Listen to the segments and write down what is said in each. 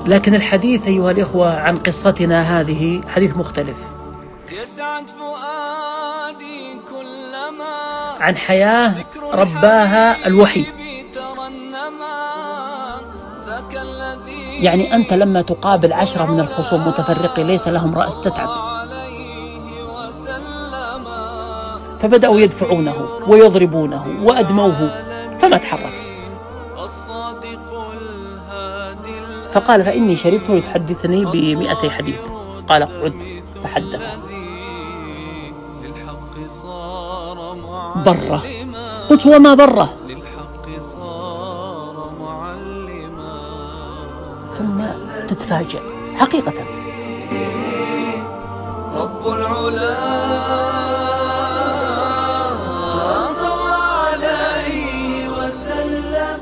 لكن الحديث أيها الإخوة عن قصتنا هذه حديث مختلف، عن حياة رباها الوحي. يعني أنت لما تقابل 10 من الخصوم متفرقين ليس لهم رأس تتعب، فبدأوا يدفعونه ويضربونه وأدموه فما تحرك، فقال فإني شربت لتحدثني ب200 حديث. قال اقعد، فحدث. بره. قلت وما بره؟ ثم تتفاجأ حقيقة. رب العلا صلى عليه وسلم.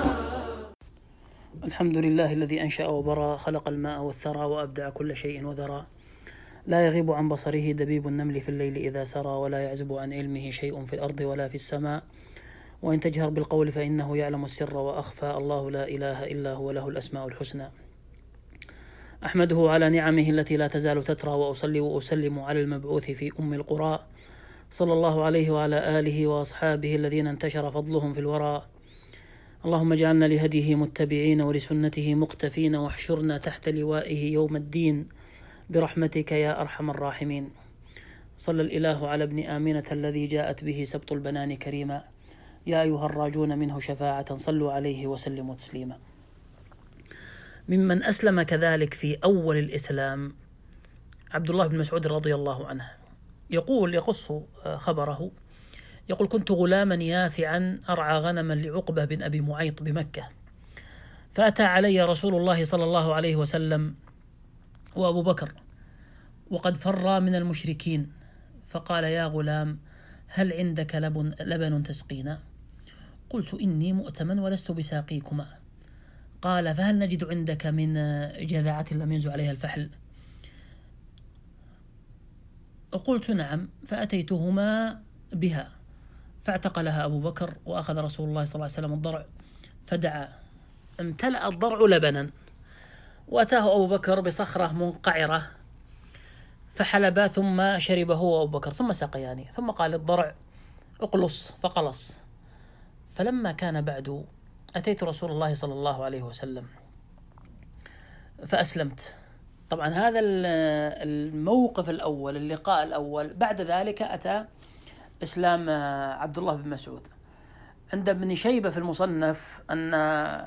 الحمد لله الذي أنشأ وبرى، خلق الماء والثرى وأبدع كل شيء وذرى، لا يغيب عن بصره دبيب النمل في الليل إذا سرى، ولا يعزب عن علمه شيء في الأرض ولا في السماء، وإن تجهر بالقول فإنه يعلم السر وأخفى، الله لا إله إلا هو، له الأسماء الحسنى. أحمده على نعمه التي لا تزال تترى، وأصلي وأسلم على المبعوث في أم القرى، صلى الله عليه وعلى آله وأصحابه الذين انتشر فضلهم في الورى. اللهم اجعلنا لهديه متبعين ولسنته مقتفين، واحشرنا تحت لوائه يوم الدين برحمتك يا أرحم الراحمين. صلى الإله على ابن آمنة الذي جاءت به سبط البنان كريما، يا أيها الراجون منه شفاعة صلوا عليه وسلموا تسليما. ممن أسلم كذلك في أول الإسلام عبد الله بن مسعود رضي الله عنه، يقص خبره، يقول كنت غلاما يافعا أرعى غنما لعقبة بن أبي معيط بمكة، فأتى علي رسول الله صلى الله عليه وسلم وأبو بكر وقد فر من المشركين، فقال يا غلام هل عندك لبن تسقينا؟ قلت إني مؤتمن ولست بساقيكما. قال فهل نجد عندك من جذعة لم ينزع عليها الفحل؟ قلت نعم، فأتيتهما بها، فاعتقلها أبو بكر، وأخذ رسول الله صلى الله عليه وسلم الضرع فدعا، امتلأ الضرع لبنا، وأتاه أبو بكر بصخرة منقعرة فحلب، ثم شربه هو أبو بكر، ثم سقياني، ثم قال الضرع اقلص، فقلص. فلما كان بعد أتيت رسول الله صلى الله عليه وسلم فأسلمت. طبعا هذا الموقف الأول، اللقاء الأول. بعد ذلك أتى إسلام عبد الله بن مسعود. عند ابن شيبة في المصنف أن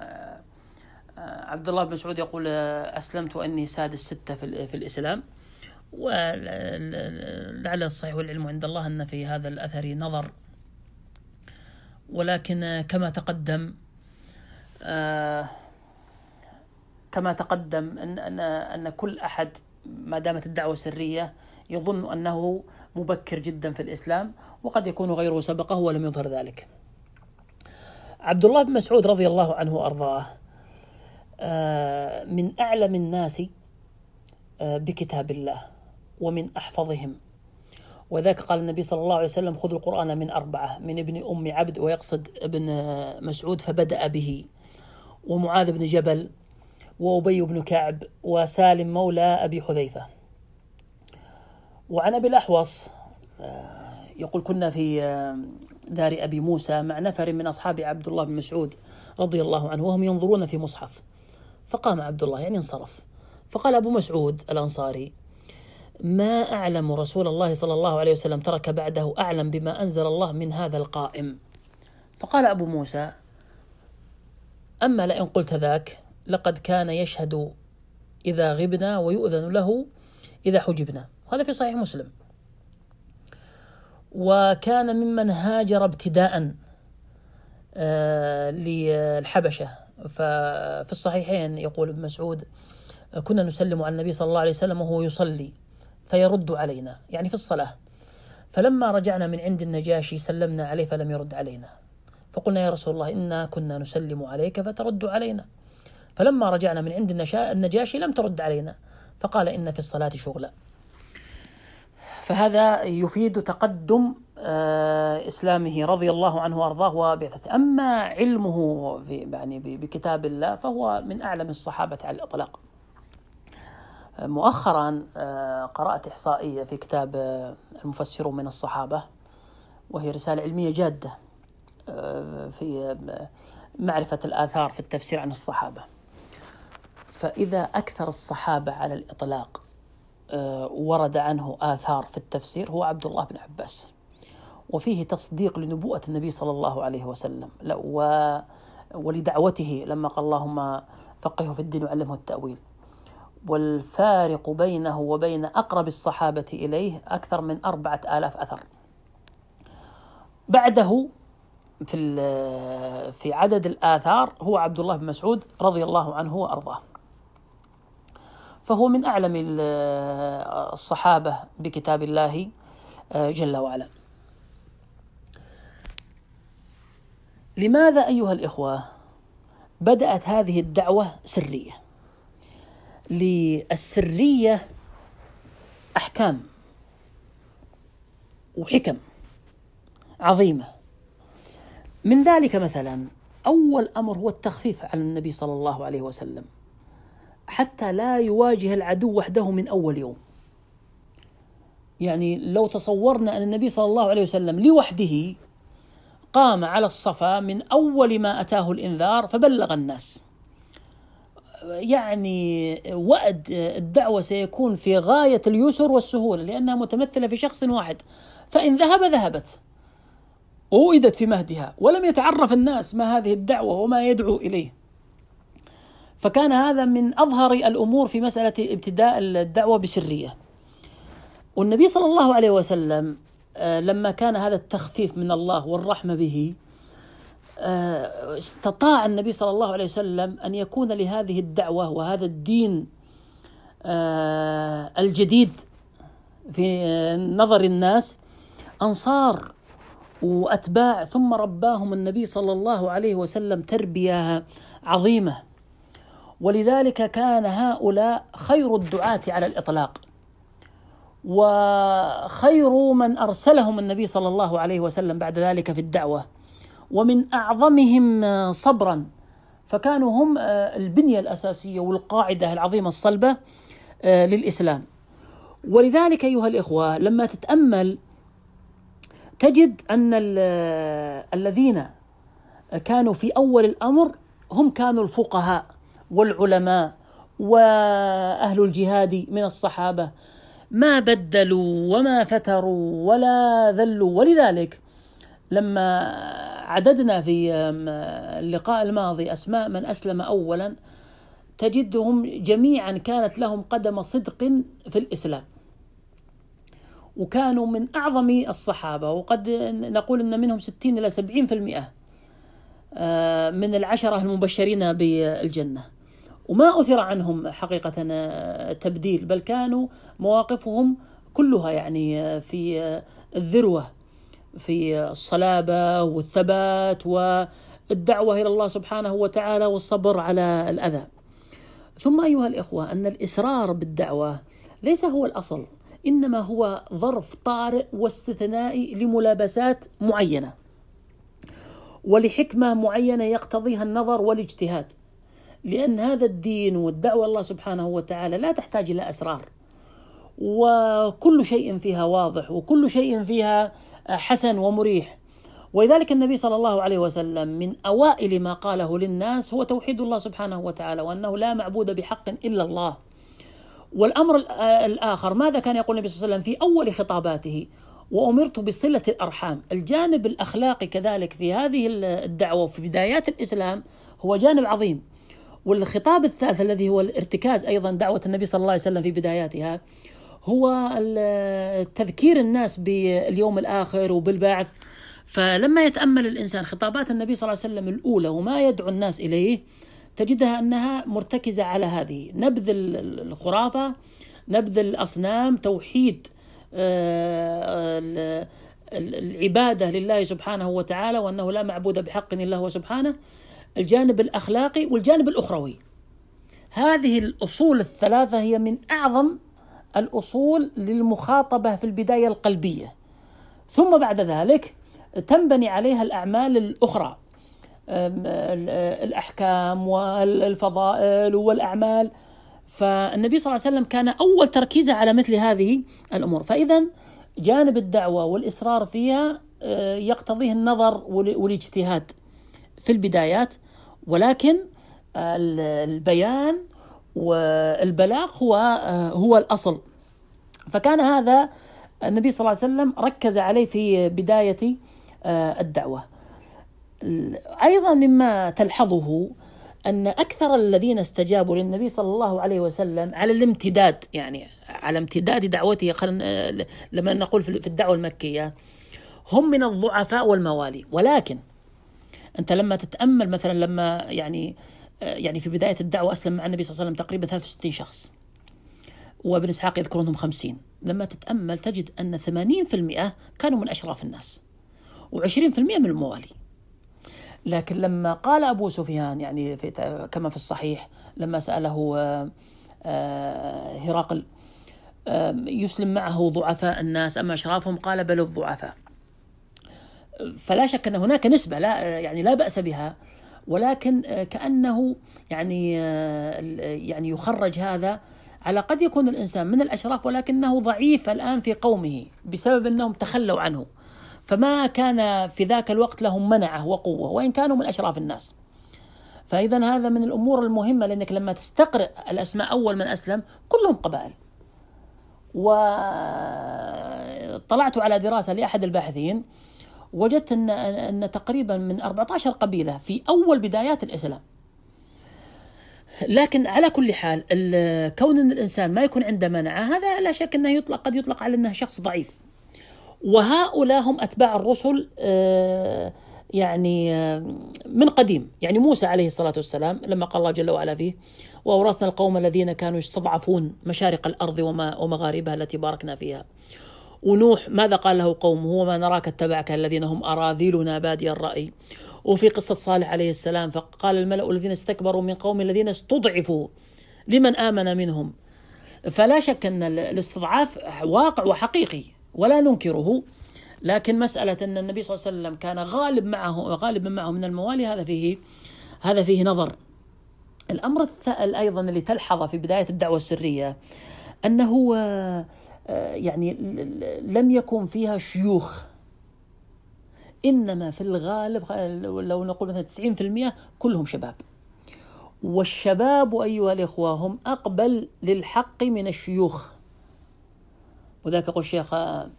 عبد الله بن مسعود يقول أسلمت وأني سادس 6 في الإسلام، ولعل الصحيح والعلم عند الله أن في هذا الأثر نظر، ولكن كما تقدم أن كل أحد ما دامت الدعوة سرية يظن أنه مبكر جدا في الإسلام، وقد يكون غيره سبقه ولم يظهر ذلك. عبد الله بن مسعود رضي الله عنه وأرضاه من أعلم الناس بكتاب الله ومن أحفظهم، وذاك قال النبي صلى الله عليه وسلم خذوا القرآن من 4، من ابن أم عبد، ويقصد ابن مسعود فبدأ به، ومعاذ بن جبل، وأبي بن كعب، وسالم مولى أبي حذيفة. وعن أبي الأحوص يقول كنا في دار أبي موسى مع نفر من أصحاب عبد الله بن مسعود رضي الله عنه، وهم ينظرون في مصحف، فقام عبد الله يعني انصرف، فقال أبو مسعود الأنصاري ما أعلم رسول الله صلى الله عليه وسلم ترك بعده أعلم بما أنزل الله من هذا القائم. فقال أبو موسى أما لئن قلت ذاك لقد كان يشهد إذا غبنا ويؤذن له إذا حجبنا، وهذا في صحيح مسلم. وكان ممن هاجر ابتداء للحبشة، ففي الصحيحين يقول ابن مسعود كنا نسلم على النبي صلى الله عليه وسلم وهو يصلي فيرد علينا، يعني في الصلاة، فلما رجعنا من عند النجاشي سلمنا عليه فلم يرد علينا، فقلنا يا رسول الله إنا كنا نسلم عليك فترد علينا، فلما رجعنا من عند النجاشي لم ترد علينا، فقال إن في الصلاة شغلا. فهذا يفيد تقدم إسلامه رضي الله عنه وأرضاه وبعثته. أما علمه يعني بكتاب الله فهو من أعلم الصحابة على الإطلاق. مؤخرا قرأت إحصائية في كتاب المفسرون من الصحابة، وهي رسالة علمية جادة في معرفة الآثار في التفسير عن الصحابة. فإذا أكثر الصحابة على الإطلاق ورد عنه آثار في التفسير هو عبد الله بن عباس، وفيه تصديق لنبوءة النبي صلى الله عليه وسلم ولدعوته لما قال اللهم فقهه في الدين وعلمه التأويل. والفارق بينه وبين أقرب الصحابة إليه أكثر من 4000 أثر. بعده في عدد الآثار هو عبد الله بن مسعود رضي الله عنه وأرضاه، فهو من أعلم الصحابة بكتاب الله جل وعلا. لماذا أيها الإخوة بدأت هذه الدعوة سرية؟ للسرية أحكام وحكم عظيمة. من ذلك مثلا أول أمر هو التخفيف على النبي صلى الله عليه وسلم حتى لا يواجه العدو وحده من أول يوم. يعني لو تصورنا أن النبي صلى الله عليه وسلم لوحده قام على الصفا من أول ما أتاه الإنذار فبلغ الناس، يعني وأد الدعوة سيكون في غاية اليسر والسهولة، لأنها متمثلة في شخص واحد، فإن ذهبت ووئدت في مهدها، ولم يتعرف الناس ما هذه الدعوة وما يدعو إليه. فكان هذا من أظهر الأمور في مسألة ابتداء الدعوة بسرية. والنبي صلى الله عليه وسلم لما كان هذا التخفيف من الله والرحمة به، استطاع النبي صلى الله عليه وسلم أن يكون لهذه الدعوة وهذا الدين الجديد في نظر الناس أنصار وأتباع، ثم رباهم النبي صلى الله عليه وسلم تربية عظيمة. ولذلك كان هؤلاء خير الدعاة على الإطلاق، وخير من أرسلهم النبي صلى الله عليه وسلم بعد ذلك في الدعوة، ومن أعظمهم صبرا، فكانوا هم البنية الأساسية والقاعدة العظيمة الصلبة للإسلام. ولذلك أيها الإخوة لما تتأمل تجد أن الذين كانوا في أول الأمر هم كانوا الفقهاء والعلماء وأهل الجهاد من الصحابة، ما بدلوا وما فتروا ولا ذلوا. ولذلك لما عددنا في اللقاء الماضي أسماء من أسلم أولا تجدهم جميعا كانت لهم قدم صدق في الإسلام، وكانوا من أعظم الصحابة، وقد نقول أن منهم 60 إلى 70% من العشرة المبشرين بالجنة، وما أثر عنهم حقيقة تبديل، بل كانوا مواقفهم كلها يعني في الذروة، في الصلابة والثبات والدعوة إلى الله سبحانه وتعالى والصبر على الأذى. ثم أيها الإخوة أن الإصرار بالدعوة ليس هو الأصل، إنما هو ظرف طارئ واستثنائي لملابسات معينة ولحكمة معينة يقتضيها النظر والاجتهاد، لأن هذا الدين والدعوة الله سبحانه وتعالى لا تحتاج إلى أسرار، وكل شيء فيها واضح وكل شيء فيها حسن ومريح. ولذلك النبي صلى الله عليه وسلم من أوائل ما قاله للناس هو توحيد الله سبحانه وتعالى، وأنه لا معبود بحق إلا الله. والأمر الآخر ماذا كان يقول النبي صلى الله عليه وسلم في أول خطاباته؟ وأمرت بصلة الأرحام. الجانب الأخلاقي كذلك في هذه الدعوة وفي بدايات الإسلام هو جانب عظيم. والخطاب الثالث الذي هو الارتكاز أيضا دعوة النبي صلى الله عليه وسلم في بداياتها هو تذكير الناس باليوم الآخر وبالبعث. فلما يتأمل الإنسان خطابات النبي صلى الله عليه وسلم الأولى وما يدعو الناس إليه تجدها أنها مرتكزة على هذه: نبذ الخرافة، نبذ الأصنام، توحيد العبادة لله سبحانه وتعالى، وأنه لا معبود بحق إلا هو سبحانه. الجانب الأخلاقي والجانب الأخروي، هذه الأصول الثلاثة هي من أعظم الأصول للمخاطبة في البداية القلبية، ثم بعد ذلك تنبني عليها الأعمال الأخرى، الأحكام والفضائل والأعمال. فالنبي صلى الله عليه وسلم كان أول تركيزه على مثل هذه الأمور. فإذا جانب الدعوة والإصرار فيها يقتضيه النظر والاجتهاد في البدايات، ولكن البيان والبلاغ هو الأصل. فكان هذا النبي صلى الله عليه وسلم ركز عليه في بداية الدعوة. أيضا مما تلحظه أن أكثر الذين استجابوا للنبي صلى الله عليه وسلم على الامتداد، يعني على امتداد دعوته، لما نقول في الدعوة المكية، هم من الضعفاء والموالي. ولكن أنت لما تتأمل مثلا لما يعني في بداية الدعوة أسلم مع النبي صلى الله عليه وسلم تقريبا 63 شخص، وابن إسحاق يذكرونهم 50. لما تتأمل تجد أن 80% كانوا من أشراف الناس و20% من الموالي. لكن لما قال أبو سفيان يعني كما في الصحيح لما سأله هرقل يسلم معه ضعفاء الناس أما أشرافهم، قال بل الضعفاء. فلا شك أن هناك نسبة لا بأس بها، ولكن كأنه يعني يخرج هذا على قد يكون الإنسان من الأشراف ولكنه ضعيف الآن في قومه بسبب أنهم تخلوا عنه، فما كان في ذاك الوقت لهم منعه وقوة وإن كانوا من أشراف الناس. فإذا هذا من الأمور المهمة، لأنك لما تستقرأ الأسماء أول من أسلم كلهم قبائل. وطلعت على دراسة لأحد الباحثين وجدت أن تقريبا من 14 قبيلة في أول بدايات الإسلام. لكن على كل حال كون أن الإنسان ما يكون عنده منعه هذا لا شك أنه قد يطلق على أنه شخص ضعيف. وهؤلاء هم أتباع الرسل من قديم. يعني موسى عليه الصلاة والسلام لما قال الله جل وعلا فيه وأورثنا القوم الذين كانوا يستضعفون مشارق الأرض ومغاربها التي باركنا فيها. ونوح ماذا قال له قومه وما نراك اتبعك الذين هم أراذلنا بادي الرأي. وفي قصة صالح عليه السلام فقال الملأ الذين استكبروا من قوم الذين استضعفوا لمن آمن منهم. فلا شك أن الاستضعاف واقع وحقيقي ولا ننكره، لكن مسألة أن النبي صلى الله عليه وسلم كان غالب معه من الموالي هذا فيه نظر. الأمر الثالث أيضا اللي تلحظه في بداية الدعوة السرية أنه لم يكن فيها شيوخ، إنما في الغالب لو نقول مثلا 90% كلهم شباب. والشباب أيها الإخوة هم أقبل للحق من الشيوخ. وذاك يقول الشيخ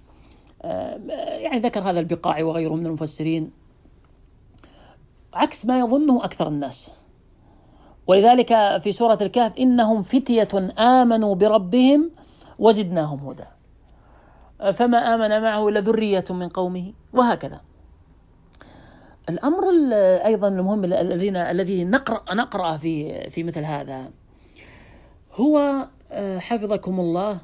ذكر هذا البقاعي وغيره من المفسرين عكس ما يظنه أكثر الناس. ولذلك في سورة الكهف إنهم فتية آمنوا بربهم وزدناهم هدى فما آمن معه إلا ذرية من قومه، وهكذا. الأمر أيضا المهم الذي نقرأ في مثل هذا هو حفظكم الله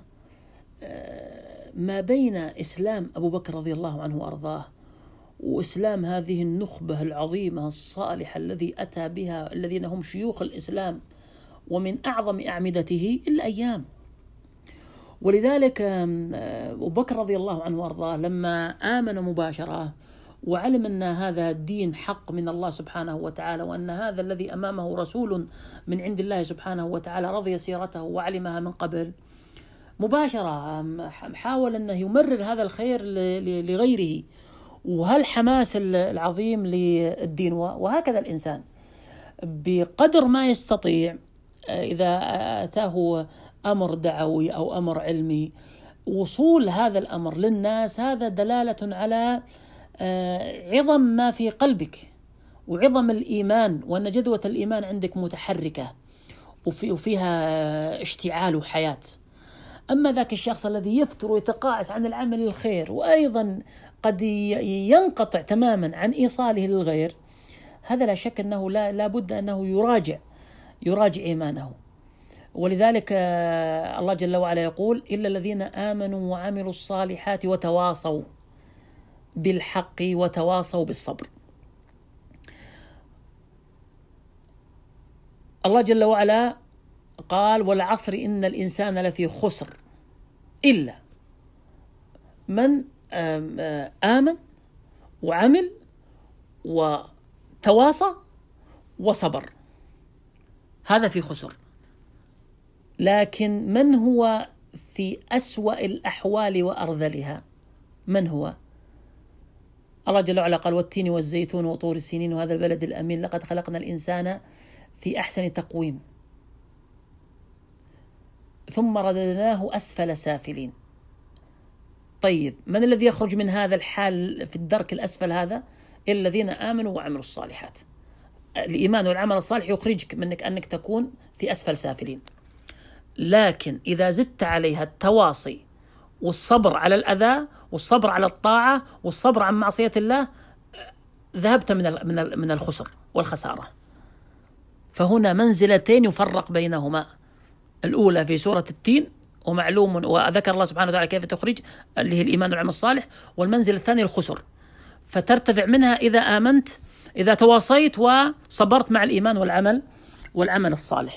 ما بين إسلام أبو بكر رضي الله عنه وأرضاه وإسلام هذه النخبة العظيمة الصالحة الذي أتى بها الذين هم شيوخ الإسلام ومن أعظم أعمدته الأيام. ولذلك أبو بكر رضي الله عنه وأرضاه لما آمن مباشرة وعلم أن هذا الدين حق من الله سبحانه وتعالى وأن هذا الذي أمامه رسول من عند الله سبحانه وتعالى رضي سيرته وعلمها من قبل، مباشرة حاول أنه يمرر هذا الخير لغيره، وهالحماس العظيم للدين. وهكذا الإنسان بقدر ما يستطيع إذا أتاه أمر دعوي أو أمر علمي وصول هذا الأمر للناس، هذا دلالة على عظم ما في قلبك وعظم الإيمان، وأن جذوة الإيمان عندك متحركة وفيها اشتعال وحياة. أما ذاك الشخص الذي يفتر ويتقاعس عن العمل الخير وأيضا قد ينقطع تماما عن إيصاله للغير، هذا لا شك أنه لا بد أنه يراجع إيمانه. ولذلك الله جل وعلا يقول إلا الذين آمنوا وعملوا الصالحات وتواصوا بالحق وتواصوا بالصبر. الله جل وعلا قال والعصر إن الإنسان لفي خسر إلا من آمن وعمل وتواصى وصبر، هذا في خسر. لكن من هو في أسوأ الأحوال وأرذلها؟ من هو؟ الله جل وعلا قال: والتين والزيتون وطور السينين وهذا البلد الأمين لقد خلقنا الإنسان في أحسن تقويم ثم رددناه أسفل سافلين. طيب، من الذي يخرج من هذا الحال في الدرك الأسفل هذا؟ الذين آمنوا وعملوا الصالحات. الإيمان والعمل الصالح يخرجك منك أنك تكون في أسفل سافلين. لكن إذا زدت عليها التواصي والصبر على الأذى والصبر على الطاعة والصبر عن معصية الله، ذهبت من الخسر والخسارة. فهنا منزلتين يفرق بينهما: الأولى في سورة التين ومعلوم، وذكر الله سبحانه وتعالى كيف تخرج، اللي هي الإيمان والعمل الصالح، والمنزل الثاني الخسر، فترتفع منها إذا آمنت، إذا تواصيت وصبرت مع الإيمان والعمل الصالح.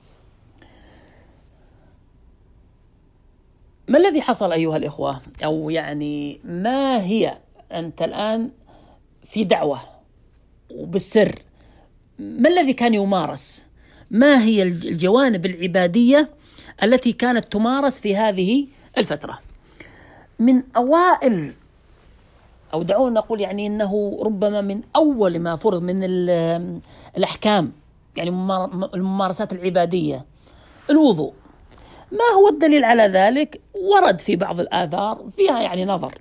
ما الذي حصل أيها الإخوة؟ أو يعني ما هي، أنت الآن في دعوة وبالسر، ما الذي كان يمارس؟ ما هي الجوانب العبادية التي كانت تمارس في هذه الفترة؟ من أوائل، أو دعونا نقول يعني إنه ربما من أول ما فرض من الأحكام، يعني الممارسات العبادية، الوضوء. ما هو الدليل على ذلك؟ ورد في بعض الآثار فيها يعني نظر،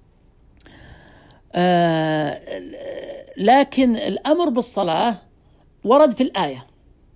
لكن الأمر بالصلاة ورد في الآية.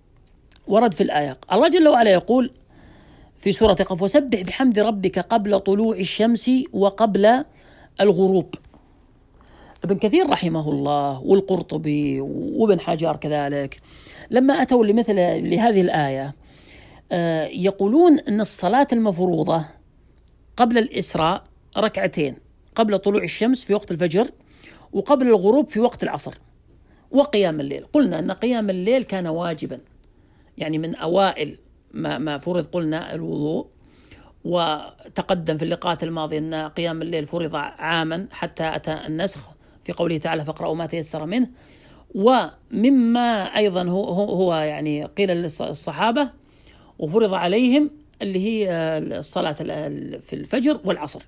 الله جل وعلا يقول في سورة قف: وسبح بحمد ربك قبل طلوع الشمس وقبل الغروب. ابن كثير رحمه الله والقرطبي وابن حجر كذلك لما أتوا لهذه الآية يقولون أن الصلاة المفروضة قبل الإسراء ركعتين، قبل طلوع الشمس في وقت الفجر، وقبل الغروب في وقت العصر، وقيام الليل. قلنا أن قيام الليل كان واجبا، يعني من أوائل ما فرض قلنا الوضوء، وتقدم في اللقاءات الماضية أن قيام الليل فرض عاما حتى أتى النسخ في قوله تعالى: فاقرأوا ما تيسر منه. ومما أيضا هو يعني قيل للصحابة وفرض عليهم اللي هي الصلاة في الفجر والعصر.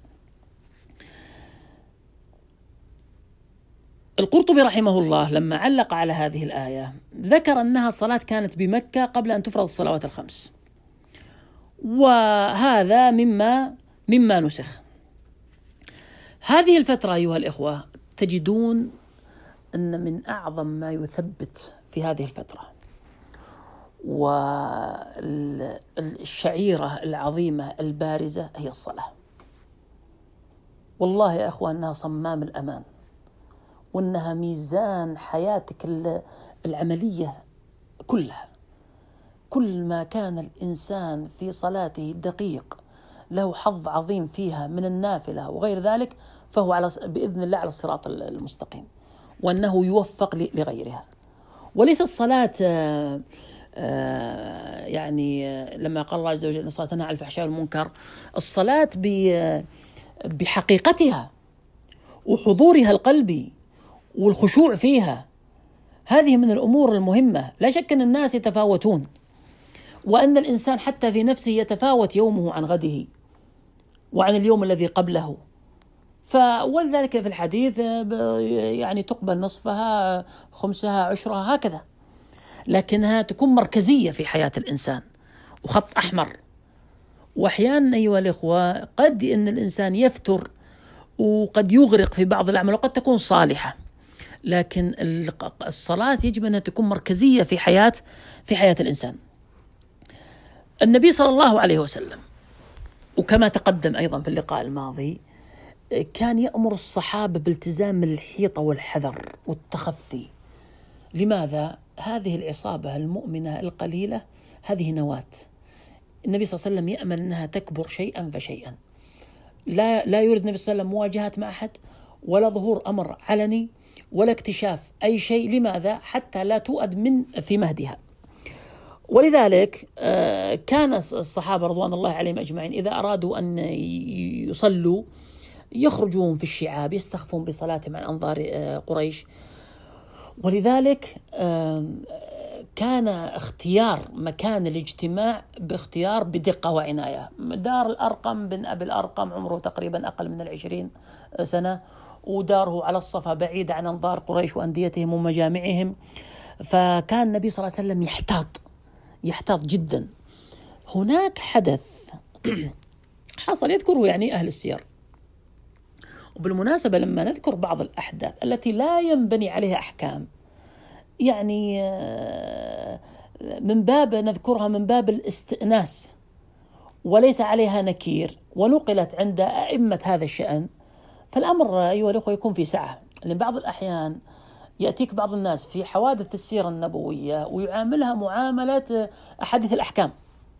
القرطبي رحمه الله لما علق على هذه الآية ذكر أنها صلاة كانت بمكة قبل أن تفرض الصلوات الخمس، وهذا مما نسخ. هذه الفترة أيها الإخوة تجدون أن من أعظم ما يثبت في هذه الفترة والشعيرة العظيمة البارزة هي الصلاة. والله يا أخوة أنها صمام الأمان، وأنها ميزان حياتك العملية كلها. كل ما كان الإنسان في صلاته دقيق له حظ عظيم فيها من النافلة وغير ذلك، فهو بإذن الله على الصراط المستقيم، وأنه يوفق لغيرها. وليس الصلاة يعني لما قال الله عز وجل: الصلاة تنهى عن الفحشاء والمنكر، الصلاة بحقيقتها وحضورها القلبي والخشوع فيها، هذه من الأمور المهمة. لا شك أن الناس يتفاوتون، وأن الإنسان حتى في نفسه يتفاوت يومه عن غده وعن اليوم الذي قبله. ولذلك في الحديث يعني تقبل نصفها، خمسها، عشرها، هكذا، لكنها تكون مركزية في حياة الإنسان وخط أحمر. وأحيانا أيها الإخوة قد أن الإنسان يفتر وقد يغرق في بعض الأعمال وقد تكون صالحة، لكن الصلاة يجب أن تكون مركزية في حياة الإنسان. النبي صلى الله عليه وسلم، وكما تقدم أيضا في اللقاء الماضي، كان يأمر الصحابة بالتزام الحيطة والحذر والتخفي. لماذا؟ هذه العصابة المؤمنة القليلة هذه نواة. النبي صلى الله عليه وسلم يأمل أنها تكبر شيئا فشيئا. لا يريد النبي صلى الله عليه وسلم مواجهة مع أحد، ولا ظهور أمر علني، ولا اكتشاف أي شيء. لماذا؟ حتى لا تؤد في مهدها. ولذلك كان الصحابة رضوان الله عليهم أجمعين إذا أرادوا أن يصلوا يخرجون في الشعاب، يستخفون بصلاتهم عن أنظار قريش. ولذلك كان اختيار مكان الاجتماع باختيار بدقة وعناية. دار الأرقم بن أبي الأرقم عمره تقريبا أقل من 20 سنة، وداره على الصفا بعيدة عن أنظار قريش وأنديتهم ومجامعهم، فكان النبي صلى الله عليه وسلم يحتاط جدا. هناك حدث حصل يذكره يعني أهل السير، وبالمناسبة لما نذكر بعض الأحداث التي لا ينبني عليها أحكام، يعني من باب نذكرها من باب الاستئناس وليس عليها نكير، ونقلت عند أئمة هذا الشأن، فالأمر أيها الأخوة يكون في سعة. لأن بعض الأحيان يأتيك بعض الناس في حوادث السيرة النبوية ويعاملها معاملة أحاديث الأحكام،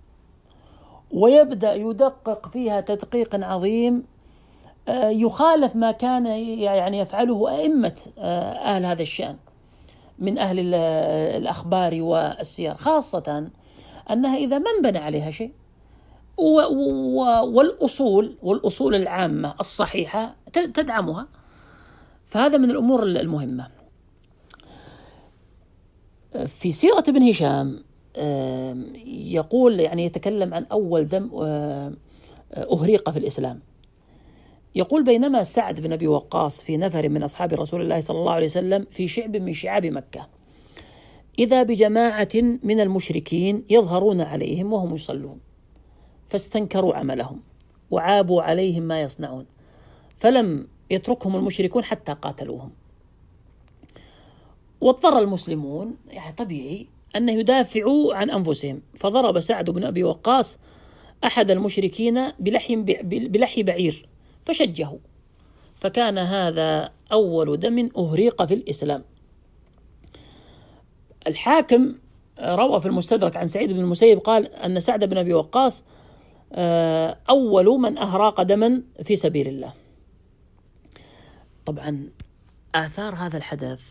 ويبدأ يدقق فيها تدقيق عظيم يخالف ما كان يعني يفعله أئمة أهل هذا الشأن من أهل الأخبار والسير، خاصة أنها إذا ما انبنى عليها شيء والأصول العامة الصحيحة تدعمها، فهذا من الأمور المهمة. في سيرة ابن هشام يقول يعني يتكلم عن أول دم أهريق في الإسلام. يقول: بينما سعد بن أبي وقاص في نفر من أصحاب رسول الله صلى الله عليه وسلم في شعب من شعاب مكة، إذا بجماعة من المشركين يظهرون عليهم وهم يصلون، فاستنكروا عملهم وعابوا عليهم ما يصنعون، فلم يتركهم المشركون حتى قاتلوهم. واضطر المسلمون يعني طبيعي أن يدافعوا عن أنفسهم، فضرب سعد بن أبي وقاص أحد المشركين بلحي بعير فشجه، فكان هذا أول دم أهريق في الإسلام. الحاكم روى في المستدرك عن سعيد بن المسيب قال أن سعد بن أبي وقاص أول من أهراق دما في سبيل الله. طبعا آثار هذا الحدث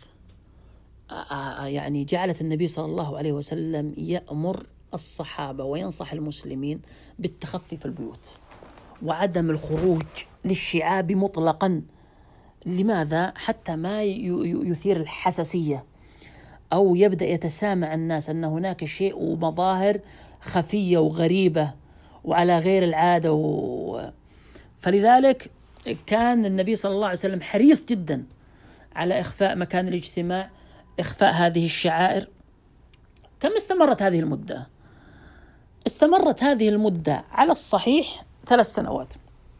يعني جعلت النبي صلى الله عليه وسلم يأمر الصحابة وينصح المسلمين بالتخفي في البيوت وعدم الخروج للشعاب مطلقا. لماذا؟ حتى ما يثير الحساسية أو يبدأ يتسامع الناس أن هناك شيء ومظاهر خفية وغريبة وعلى غير العادة فلذلك كان النبي صلى الله عليه وسلم حريص جدا على إخفاء مكان الاجتماع، إخفاء هذه الشعائر. كم استمرت هذه المدة؟ استمرت هذه المدة على الصحيح 3 سنوات.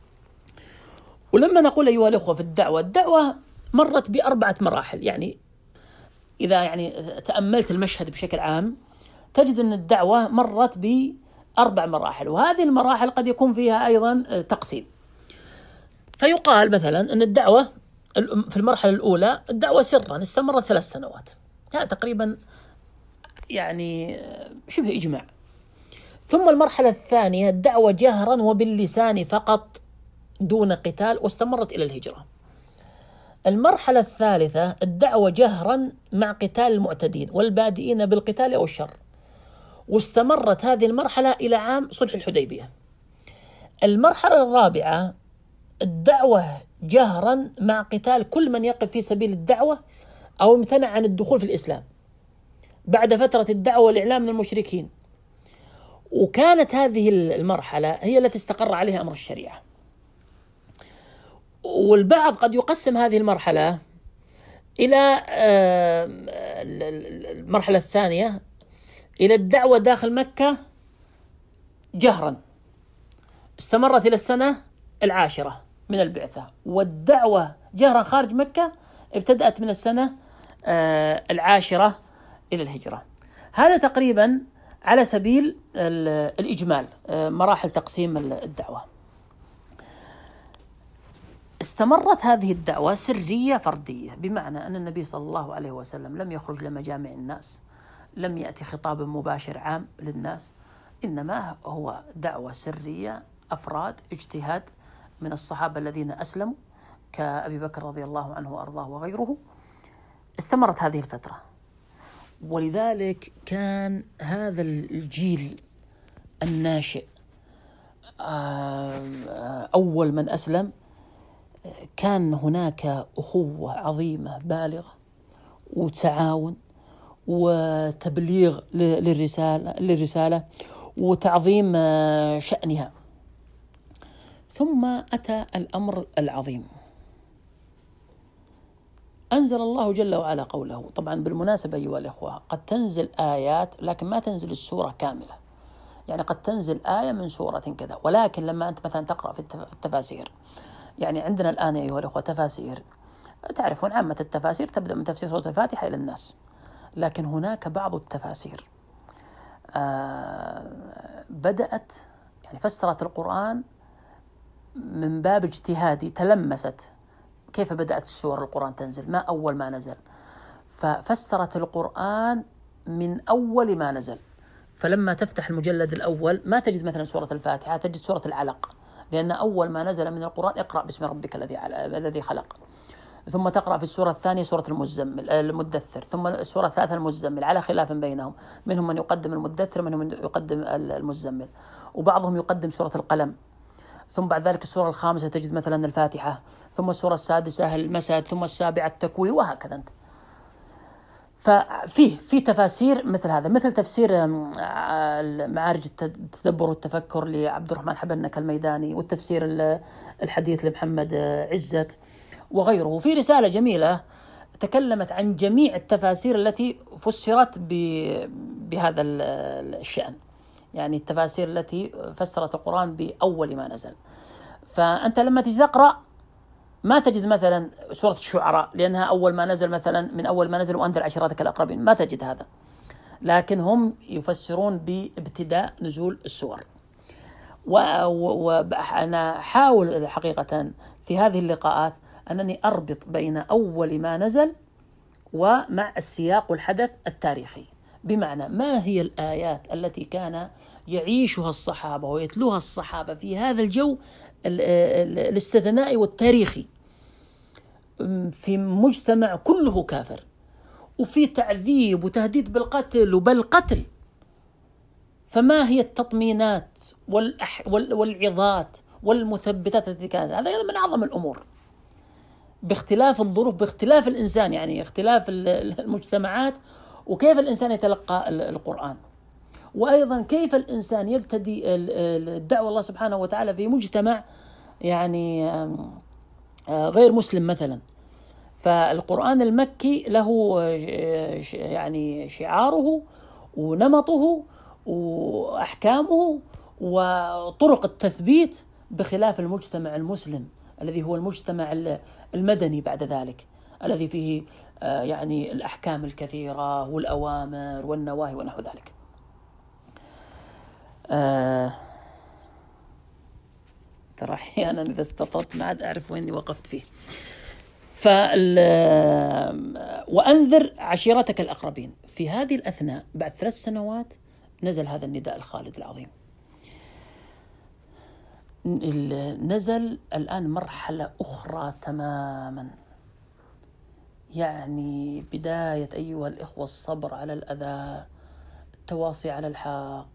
ولما نقول أيها الأخوة في الدعوة مرت ب4 مراحل، يعني إذا يعني تأملت المشهد بشكل عام تجد أن الدعوة مرت ب4 مراحل، وهذه المراحل قد يكون فيها أيضا تقسيم. فيقال مثلا أن الدعوة في المرحلة الأولى الدعوة سرا استمرت 3 سنوات، هذا تقريبا يعني شبه إجماع. ثم المرحلة الثانية الدعوة جهرا وباللسان فقط دون قتال، واستمرت إلى الهجرة. المرحلة الثالثة الدعوة جهرا مع قتال المعتدين والبادئين بالقتال أو الشر، واستمرت هذه المرحلة إلى عام صلح الحديبية. المرحلة الرابعة الدعوة جهرا مع قتال كل من يقف في سبيل الدعوة أو امتنع عن الدخول في الإسلام بعد فترة الدعوة والإعلام من المشركين. وكانت هذه المرحلة هي التي استقر عليها أمر الشريعة. والبعض قد يقسم هذه المرحلة إلى المرحلة الثانية إلى الدعوة داخل مكة جهرا، استمرت إلى السنة 10 من البعثة، والدعوة جهرا خارج مكة ابتدأت من السنة 10 إلى الهجرة. هذا تقريبا على سبيل الإجمال مراحل تقسيم الدعوة. استمرت هذه الدعوة سرية فردية، بمعنى أن النبي صلى الله عليه وسلم لم يخرج لمجامع الناس، لم يأتي خطاب مباشر عام للناس، إنما هو دعوة سرية، أفراد اجتهاد من الصحابة الذين أسلموا كأبي بكر رضي الله عنه وأرضاه وغيره. استمرت هذه الفترة، ولذلك كان هذا الجيل الناشئ أول من أسلم كان هناك أخوة عظيمة بالغة وتعاون وتبليغ للرسالة وتعظيم شأنها. ثم أتى الأمر العظيم، أنزل الله جل وعلا قوله. طبعا بالمناسبة أيها الإخوة، قد تنزل آيات لكن ما تنزل السورة كاملة، يعني قد تنزل آية من سورة كذا، ولكن لما أنت مثلا تقرأ في التفاسير، يعني عندنا الآن أيها الإخوة تفاسير، تعرفون عامة التفاسير تبدأ من تفسير سورة الفاتحة إلى الناس، لكن هناك بعض التفاسير بدأت يعني فسرت القرآن من باب اجتهادي، تلمست كيف بدأت السور القرآن تنزل، ما أول ما نزل، ففسرت القرآن من أول ما نزل. فلما تفتح المجلد الأول ما تجد مثلا سورة الفاتحة، تجد سورة العلق، لأن أول ما نزل من القرآن اقرأ باسم ربك الذي خلق. ثم تقرأ في السورة الثانية سورة المدثر، ثم السورة الثالثة المزمل، على خلاف بينهم، منهم من يقدم المدثر، منهم من يقدم المزمل، وبعضهم يقدم سورة القلم. ثم بعد ذلك السورة الخامسة تجد مثلا الفاتحة، ثم السورة السادسة المسد، ثم السابعة التكوير، وهكذا. انت ففي تفاسير مثل هذا، مثل تفسير معارج التدبر والتفكر لعبد الرحمن حبنك الميداني، والتفسير الحديث لمحمد عزت وغيره. في رسالة جميلة تكلمت عن جميع التفاسير التي فسرت بهذا الشأن، يعني التفاسير التي فسرت القرآن بأول ما نزل. فأنت لما تجي تقرأ ما تجد مثلا سورة الشعراء لأنها أول ما نزل، مثلا من أول ما نزل وأنذر عشيرتك الأقربين، ما تجد هذا، لكن هم يفسرون بابتداء نزول السور. وأنا حاول حقيقة في هذه اللقاءات أنني أربط بين أول ما نزل ومع السياق والحدث التاريخي، بمعنى ما هي الآيات التي كان يعيشها الصحابة ويتلوها الصحابة في هذا الجو الاستثنائي والتاريخي، في مجتمع كله كافر، وفي تعذيب وتهديد بالقتل وبل قتل. فما هي التطمينات والعظات والمثبتات التي كانت؟ هذا من أعظم الأمور، باختلاف الظروف، باختلاف الإنسان، يعني اختلاف المجتمعات، وكيف الإنسان يتلقى القرآن، وأيضا كيف الإنسان يبتدي الدعوة الله سبحانه وتعالى في مجتمع يعني غير مسلم مثلا. فالقرآن المكي له يعني شعاره ونمطه وأحكامه وطرق التثبيت، بخلاف المجتمع المسلم الذي هو المجتمع المدني بعد ذلك، الذي فيه يعني الأحكام الكثيرة والأوامر والنواهي ونحو ذلك. ترى أحيانا إذا استطرت ما عاد أعرف وين وقفت فيه. وأنذر عشيرتك الأقربين. في هذه الأثناء بعد 3 سنوات نزل هذا النداء الخالد العظيم. نزل الآن مرحلة أخرى تماما، يعني بداية أيها الإخوة الصبر على الأذى، التواصي على الحق،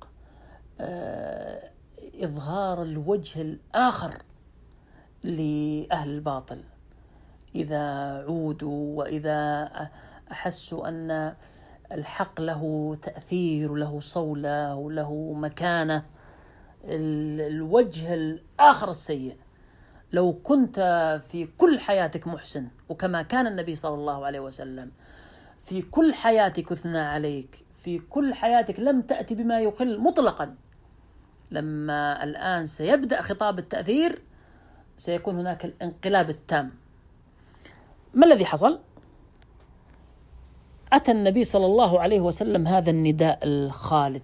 إظهار الوجه الآخر لأهل الباطل إذا عودوا، وإذا أحسوا أن الحق له تأثير وله صولة وله مكانة. الوجه الآخر السيء، لو كنت في كل حياتك محسن، وكما كان النبي صلى الله عليه وسلم في كل حياتك أثنى عليك، في كل حياتك لم تأتي بما يخل مطلقا، لما الآن سيبدأ خطاب التأثير سيكون هناك الانقلاب التام. ما الذي حصل؟ أتى النبي صلى الله عليه وسلم هذا النداء الخالد: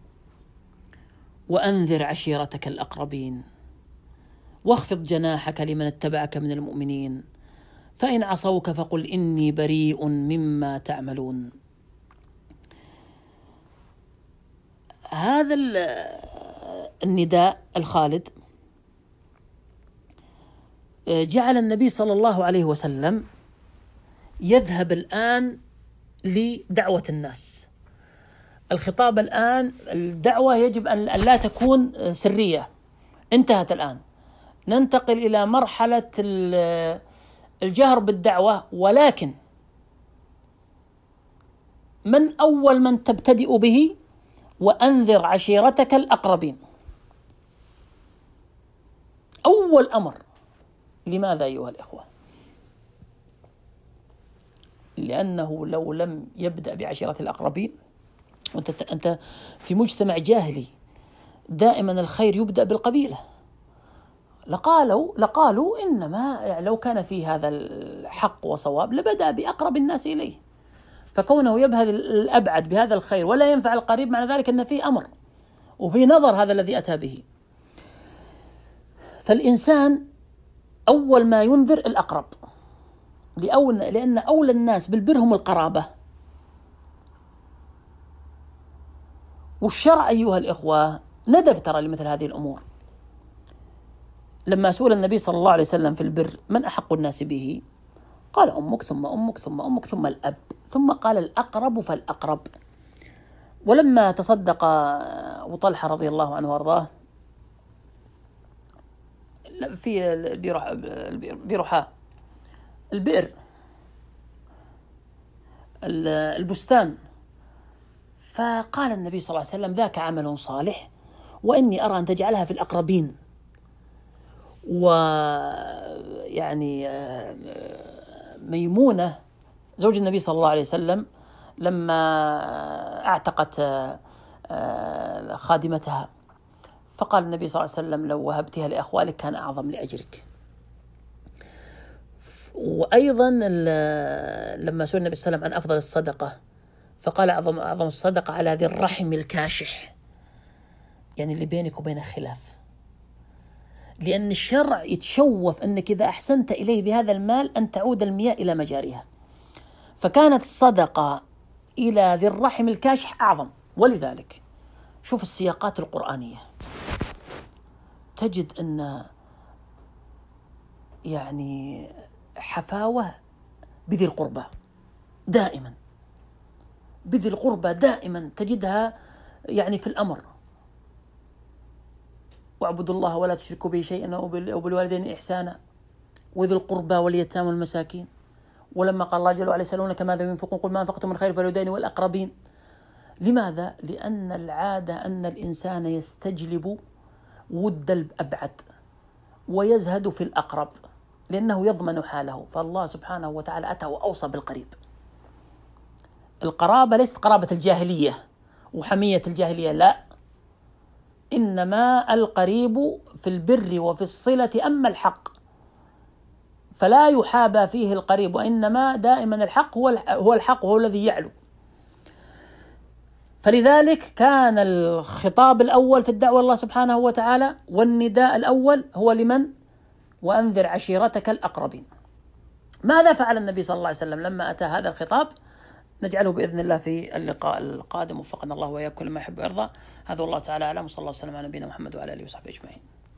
وأنذر عشيرتك الأقربين، واخفض جناحك لمن اتبعك من المؤمنين، فإن عصوك فقل إني بريء مما تعملون. هذا النداء الخالد جعل النبي صلى الله عليه وسلم يذهب الآن لدعوة الناس. الخطاب الآن، الدعوة يجب أن لا تكون سرية، انتهت الآن، ننتقل إلى مرحلة الجهر بالدعوة، ولكن من أول من تبتدئ به؟ وأنذر عشيرتك الأقربين. أول أمر. لماذا أيها الإخوة؟ لأنه لو لم يبدأ بعشيرة الأقربين، أنت في مجتمع جاهلي دائما الخير يبدأ بالقبيلة، لقالوا إنما لو كان في هذا الحق وصواب لبدأ بأقرب الناس إليه، فكونه يبهذ الأبعد بهذا الخير ولا ينفع القريب معنى ذلك أن فيه أمر وفي نظر هذا الذي أتى به. فالإنسان أول ما ينذر الأقرب، لأن أولى الناس بالبر هم القرابة. والشرع أيها الإخوة ندب ترى لمثل هذه الأمور. لما سئل النبي صلى الله عليه وسلم في البر من أحق الناس به؟ قال أمك ثم أمك ثم أمك ثم الأب، ثم قال الأقرب فالأقرب. ولما تصدق أبو طلحة رضي الله عنه وارضاه في برحاء البئر البستان، فقال النبي صلى الله عليه وسلم ذاك عمل صالح وإني أرى أن تجعلها في الأقربين. ويعني ميمونة زوج النبي صلى الله عليه وسلم لما اعتقت خادمتها فقال النبي صلى الله عليه وسلم لو وهبتها لأخوالك كان أعظم لأجرك. وأيضا لما سئل النبي صلى الله عليه وسلم عن أفضل الصدقة فقال أعظم الصدقة على ذي الرحم الكاشح، يعني اللي بينك وبين خلاف، لأن الشرع يتشوف أنك إذا أحسنت إليه بهذا المال أن تعود المياه إلى مجاريها، فكانت الصدقة إلى ذي الرحم الكاشح أعظم. ولذلك شوف السياقات القرآنية تجد أن يعني حفاوة بذي القربى دائما، بذي القربى دائما تجدها يعني في الأمر، واعبدوا الله ولا تشركوا به شيئا وبالوالدين إحسانا وذي القربى واليتامى والمساكين. ولما قال الله جل وعلا يسألونك ماذا ينفقون قل ما أنفقتم من خير فللوالدين والأقربين. لماذا؟ لأن العادة أن الإنسان يستجلب ود الأبعد ويزهد في الأقرب لأنه يضمن حاله، فالله سبحانه وتعالى أتى وأوصى بالقريب. القرابة ليست قرابة الجاهلية وحمية الجاهلية، لا، إنما القريب في البر وفي الصلة. أما الحق فلا يحابى فيه القريب، وإنما دائما الحق هو الحق وهو الذي يعلو. فلذلك كان الخطاب الأول في الدعوة الله سبحانه وتعالى والنداء الأول هو لمن؟ وأنذر عشيرتك الأقربين. ماذا فعل النبي صلى الله عليه وسلم لما أتى هذا الخطاب؟ نجعله بإذن الله في اللقاء القادم، وفقنا الله وإياكم كل ما يحب ويرضى. هذا والله تعالى أعلم، وصلى الله وسلم على نبينا محمد وعلى آله وصحبه أجمعين.